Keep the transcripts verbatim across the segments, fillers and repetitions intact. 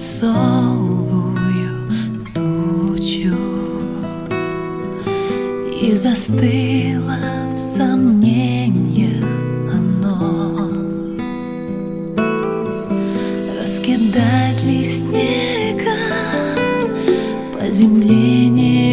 свинцовую тучу и застыло в сомнениях оно. Раскидать ли снега по земле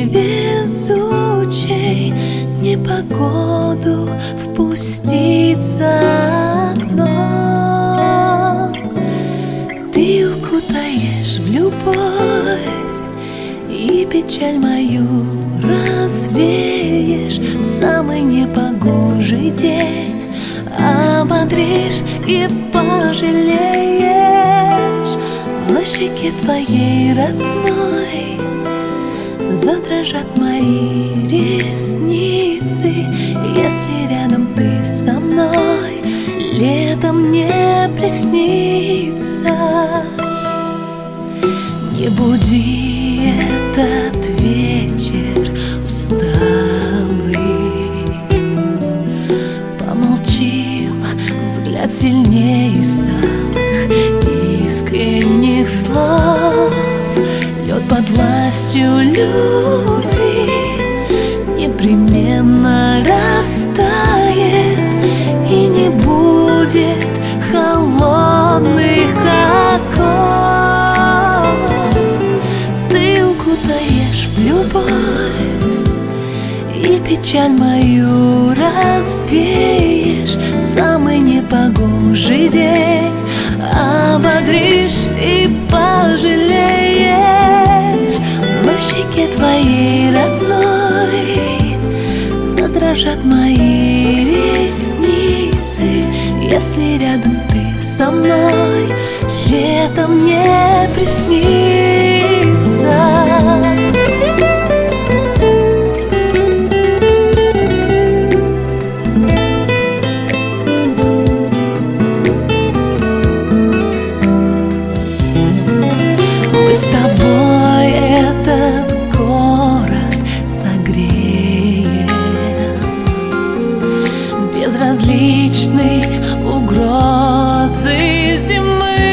невезучей, непогоду впустить за окно? Ты укутаешь в любовь и печаль мою развеешь в самый непогожий день, ободришь и пожалеешь. На щеке твоей родной задрожат мои ресницы, если рядом ты со мной, летом мне приснится. Не буди этот вечер усталый, помолчим, взгляд сильнее самых искренних слов. Лед под властью любви непременно растает, и не будет холодных оков. Ты укутаешь в любовь и печаль мою развеешь в самый непогожий день, ободришь и пожалеешь. На щеке твоей родной задрожат мои ресницы, если рядом ты со мной, летом мне приснится. Мы с тобой этот город согреем, безразличной угрозы зимы.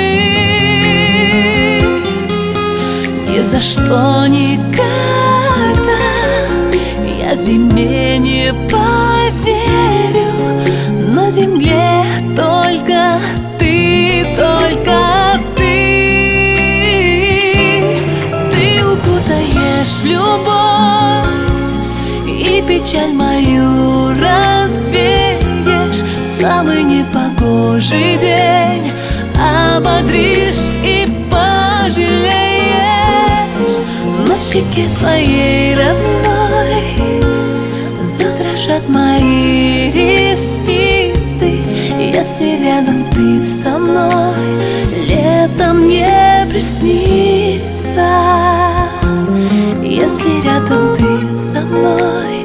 Ни за что никогда я зиме не поверю. На земле только ты, только ты. В любовь и печаль мою развеешь в самый непогожий день, ободришь и пожалеешь. На щеке твоей родной задрожат мои ресницы, если рядом ты со мной, летом мне приснится. Если рядом ты со мной,